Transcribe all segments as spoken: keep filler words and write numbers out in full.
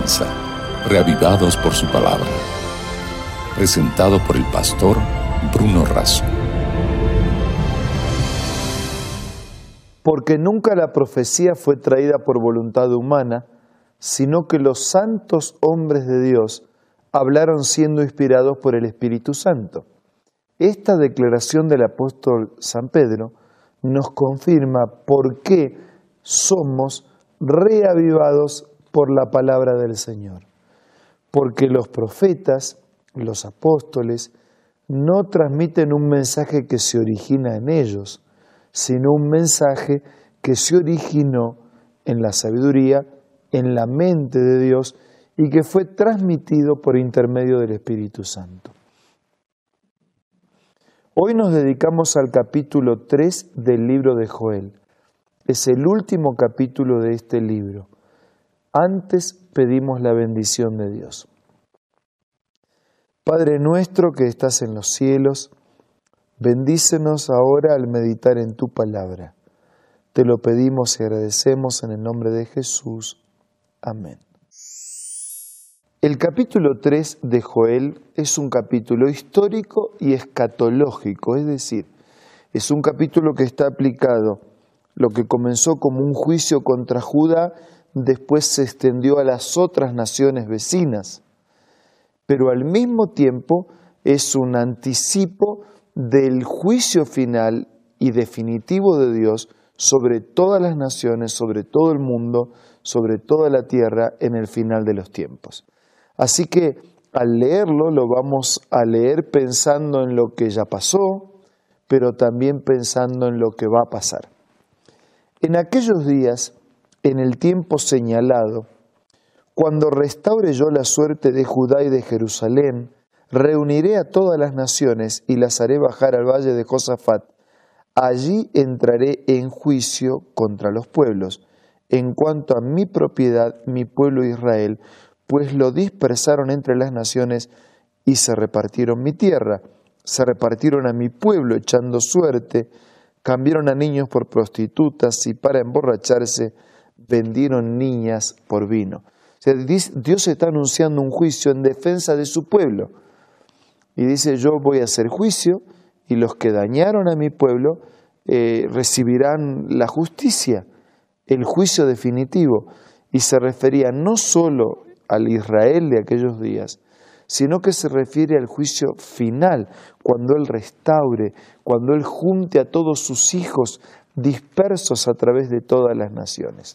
comienza, reavivados por su palabra. Presentado por el pastor Bruno Razo. Porque nunca la profecía fue traída por voluntad humana, sino que los santos hombres de Dios hablaron siendo inspirados por el Espíritu Santo. Esta declaración del apóstol San Pedro nos confirma por qué somos reavivados por la palabra del Señor. Porque los profetas, los apóstoles, no transmiten un mensaje que se origina en ellos, sino un mensaje que se originó en la sabiduría, en la mente de Dios y que fue transmitido por intermedio del Espíritu Santo. Hoy nos dedicamos al capítulo tres del libro de Joel. Es el último capítulo de este libro. Antes pedimos la bendición de Dios. Padre nuestro que estás en los cielos, bendícenos ahora al meditar en tu palabra. Te lo pedimos y agradecemos en el nombre de Jesús. Amén. El capítulo tres de Joel es un capítulo histórico y escatológico, es decir, es un capítulo que está aplicado. Lo que comenzó como un juicio contra Judá, después se extendió a las otras naciones vecinas. Pero al mismo tiempo es un anticipo del juicio final y definitivo de Dios sobre todas las naciones, sobre todo el mundo, sobre toda la tierra en el final de los tiempos. Así que al leerlo lo vamos a leer pensando en lo que ya pasó, pero también pensando en lo que va a pasar. En aquellos días, en el tiempo señalado, cuando restaure yo la suerte de Judá y de Jerusalén, reuniré a todas las naciones y las haré bajar al valle de Josafat. Allí entraré en juicio contra los pueblos, en cuanto a mi propiedad, mi pueblo Israel, pues lo dispersaron entre las naciones y se repartieron mi tierra, se repartieron a mi pueblo echando suerte, cambiaron a niños por prostitutas y para emborracharse vendieron niñas por vino. O sea, Dios está anunciando un juicio en defensa de su pueblo. Y dice, yo voy a hacer juicio y los que dañaron a mi pueblo eh, recibirán la justicia, el juicio definitivo. Y se refería no solo al Israel de aquellos días, sino que se refiere al juicio final, cuando Él restaure, cuando Él junte a todos sus hijos dispersos a través de todas las naciones.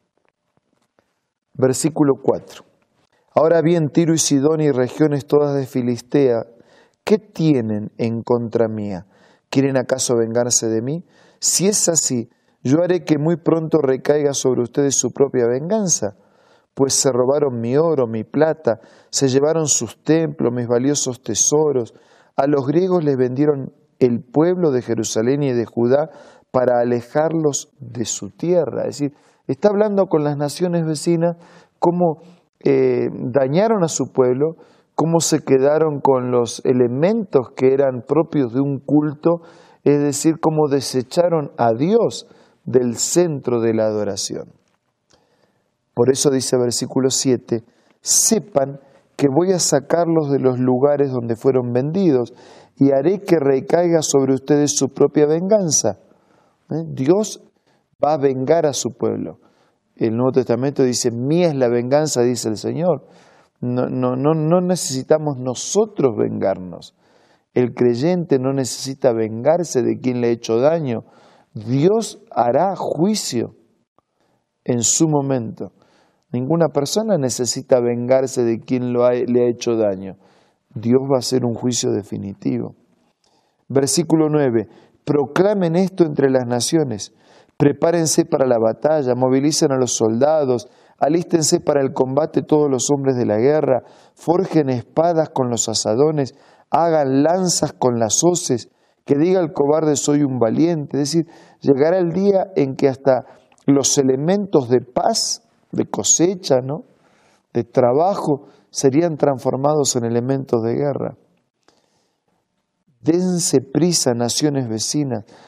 Versículo cuatro. Ahora bien, Tiro y Sidón y regiones todas de Filistea, ¿qué tienen en contra mía? ¿Quieren acaso vengarse de mí? Si es así, yo haré que muy pronto recaiga sobre ustedes su propia venganza, pues se robaron mi oro, mi plata, se llevaron sus templos, mis valiosos tesoros. A los griegos les vendieron el pueblo de Jerusalén y de Judá para alejarlos de su tierra. Es decir, está hablando con las naciones vecinas cómo eh, dañaron a su pueblo, cómo se quedaron con los elementos que eran propios de un culto, es decir, cómo desecharon a Dios del centro de la adoración. Por eso dice versículo siete, sepan que voy a sacarlos de los lugares donde fueron vendidos y haré que recaiga sobre ustedes su propia venganza. ¿Eh? Dios va a vengar a su pueblo. El Nuevo Testamento dice, mía es la venganza, dice el Señor. No, no, no, no necesitamos nosotros vengarnos. El creyente no necesita vengarse de quien le ha hecho daño. Dios hará juicio en su momento. Ninguna persona necesita vengarse de quien lo ha, le ha hecho daño. Dios va a hacer un juicio definitivo. Versículo nueve. Proclamen esto entre las naciones. Prepárense para la batalla, movilicen a los soldados, alístense para el combate todos los hombres de la guerra, forjen espadas con los asadones, hagan lanzas con las hoces, que diga el cobarde soy un valiente. Es decir, llegará el día en que hasta los elementos de paz, de cosecha, ¿no?, de trabajo, serían transformados en elementos de guerra. Dense prisa, naciones vecinas,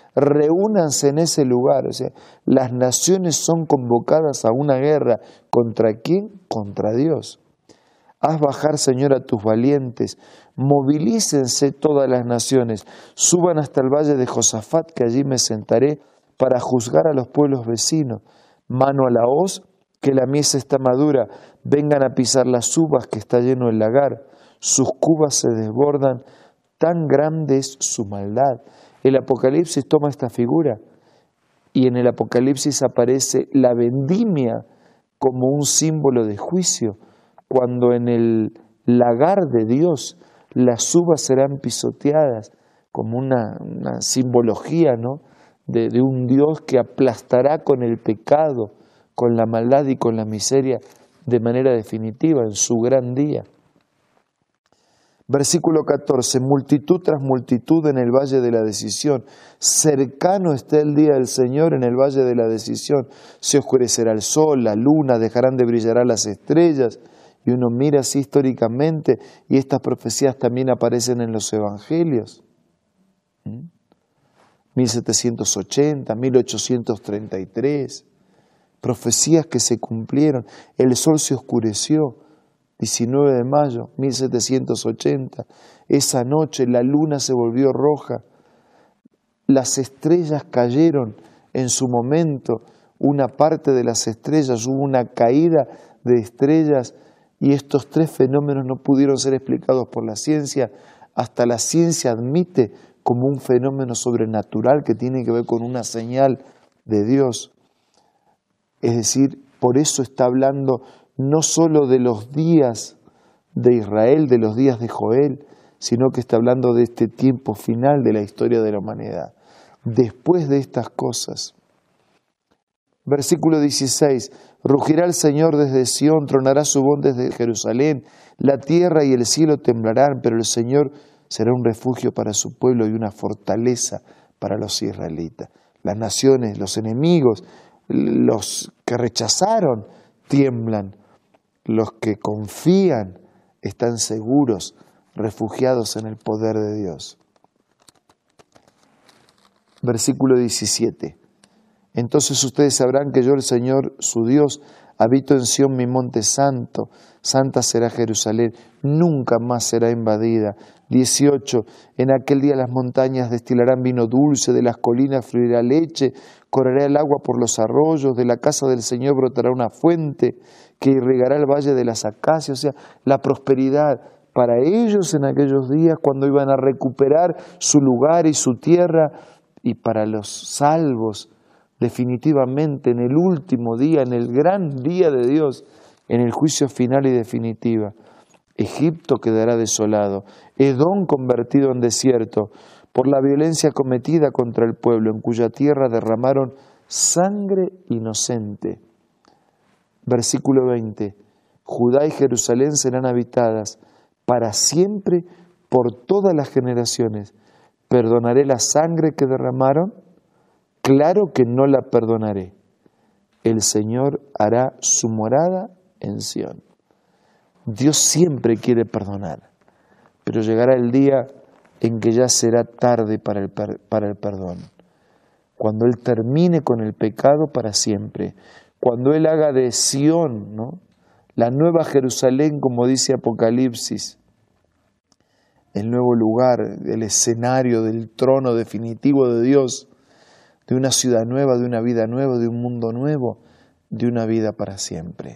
reúnanse en ese lugar. O sea, las naciones son convocadas a una guerra. ¿Contra quién? Contra Dios. Haz bajar, Señor, a tus valientes, movilícense todas las naciones, suban hasta el valle de Josafat, que allí me sentaré para juzgar a los pueblos vecinos. Mano a la hoz, que la mies está madura, vengan a pisar las uvas, que está lleno el lagar, sus cubas se desbordan, tan grande es su maldad. El Apocalipsis toma esta figura y en el Apocalipsis aparece la vendimia como un símbolo de juicio, cuando en el lagar de Dios las uvas serán pisoteadas, como una, una simbología, ¿no?, de, de un Dios que aplastará con el pecado, con la maldad y con la miseria de manera definitiva en su gran día. Versículo catorce, multitud tras multitud en el valle de la decisión. Cercano está el día del Señor en el valle de la decisión. Se oscurecerá el sol, la luna, dejarán de brillar las estrellas. Y uno mira así históricamente, y estas profecías también aparecen en los evangelios. ¿Mm? mil setecientos ochenta, mil ochocientos treinta y tres, profecías que se cumplieron. El sol se oscureció, diecinueve de mayo, mil setecientos ochenta. Esa noche la luna se volvió roja, las estrellas cayeron en su momento, una parte de las estrellas, hubo una caída de estrellas. Y estos tres fenómenos no pudieron ser explicados por la ciencia. Hasta la ciencia admite como un fenómeno sobrenatural que tiene que ver con una señal de Dios. Es decir, por eso está hablando no solo de los días de Israel, de los días de Joel, sino que está hablando de este tiempo final de la historia de la humanidad. Después de estas cosas. Versículo dieciséis, rugirá el Señor desde Sión, tronará su voz desde Jerusalén, la tierra y el cielo temblarán, pero el Señor será un refugio para su pueblo y una fortaleza para los israelitas. Las naciones, los enemigos, los que rechazaron, tiemblan. Los que confían están seguros, refugiados en el poder de Dios. Versículo diecisiete. Entonces ustedes sabrán que yo, el Señor, su Dios, habito en Sión, mi monte santo. Santa será Jerusalén, nunca más será invadida. dieciocho. En aquel día las montañas destilarán vino dulce, de las colinas fluirá leche, correrá el agua por los arroyos, de la casa del Señor brotará una fuente que irrigará el valle de las acacias. O sea, la prosperidad para ellos en aquellos días cuando iban a recuperar su lugar y su tierra, y para los salvos definitivamente en el último día, en el gran día de Dios, en el juicio final y definitiva. Egipto quedará desolado, Edom convertido en desierto, por la violencia cometida contra el pueblo, en cuya tierra derramaron sangre inocente. Versículo veinte. Judá y Jerusalén serán habitadas para siempre por todas las generaciones. ¿Perdonaré la sangre que derramaron? Claro que no la perdonaré. El Señor hará su morada en Sión. Dios siempre quiere perdonar, pero llegará el día en que ya será tarde para el, per, para el perdón. Cuando Él termine con el pecado para siempre. Cuando Él haga de Sión, ¿no?, la nueva Jerusalén, como dice Apocalipsis, el nuevo lugar, el escenario del trono definitivo de Dios, de una ciudad nueva, de una vida nueva, de un mundo nuevo, de una vida para siempre.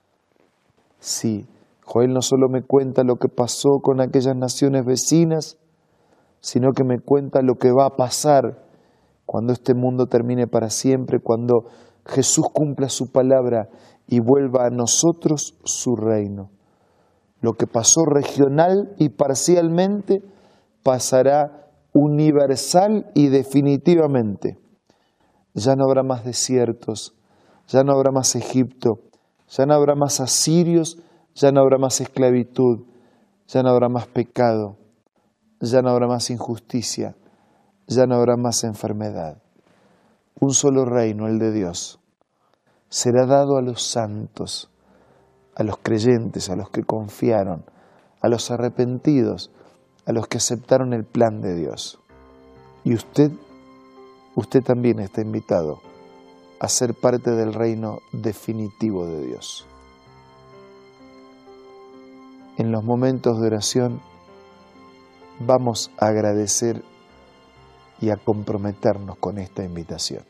Sí, Joel no solo me cuenta lo que pasó con aquellas naciones vecinas, sino que me cuenta lo que va a pasar cuando este mundo termine para siempre, cuando Jesús cumpla su palabra y vuelva a nosotros su reino. Lo que pasó regional y parcialmente pasará universal y definitivamente. Ya no habrá más desiertos, ya no habrá más Egipto, ya no habrá más asirios, ya no habrá más esclavitud, ya no habrá más pecado, ya no habrá más injusticia, ya no habrá más enfermedad. Un solo reino, el de Dios, será dado a los santos, a los creyentes, a los que confiaron, a los arrepentidos, a los que aceptaron el plan de Dios. Y usted usted también está invitado a ser parte del reino definitivo de Dios. En los momentos de oración vamos a agradecer y a comprometernos con esta invitación.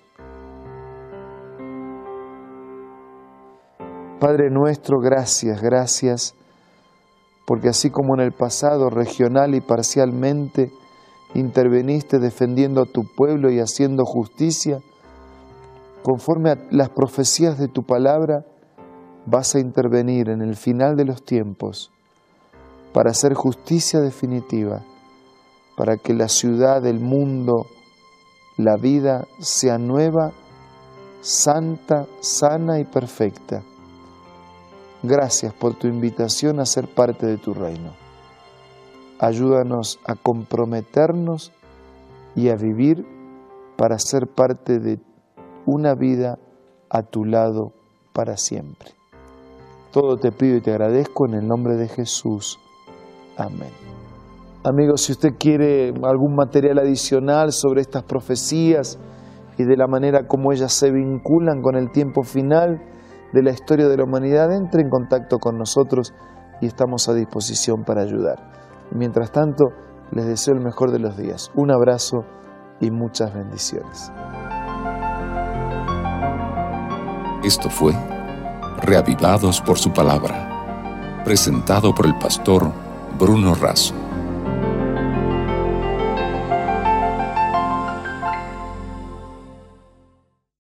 Padre nuestro, gracias, gracias, porque así como en el pasado regional y parcialmente interveniste defendiendo a tu pueblo y haciendo justicia, conforme a las profecías de tu palabra, vas a intervenir en el final de los tiempos para hacer justicia definitiva, para que la ciudad, el mundo, la vida sea nueva, santa, sana y perfecta. Gracias por tu invitación a ser parte de tu reino. Ayúdanos a comprometernos y a vivir para ser parte de una vida a tu lado para siempre. Todo te pido y te agradezco en el nombre de Jesús. Amén. Amigos, si usted quiere algún material adicional sobre estas profecías y de la manera como ellas se vinculan con el tiempo final de la historia de la humanidad, entre en contacto con nosotros y estamos a disposición para ayudar. Mientras tanto, les deseo el mejor de los días. Un abrazo y muchas bendiciones. Esto fue Reavivados por su palabra, presentado por el pastor Bruno Razo.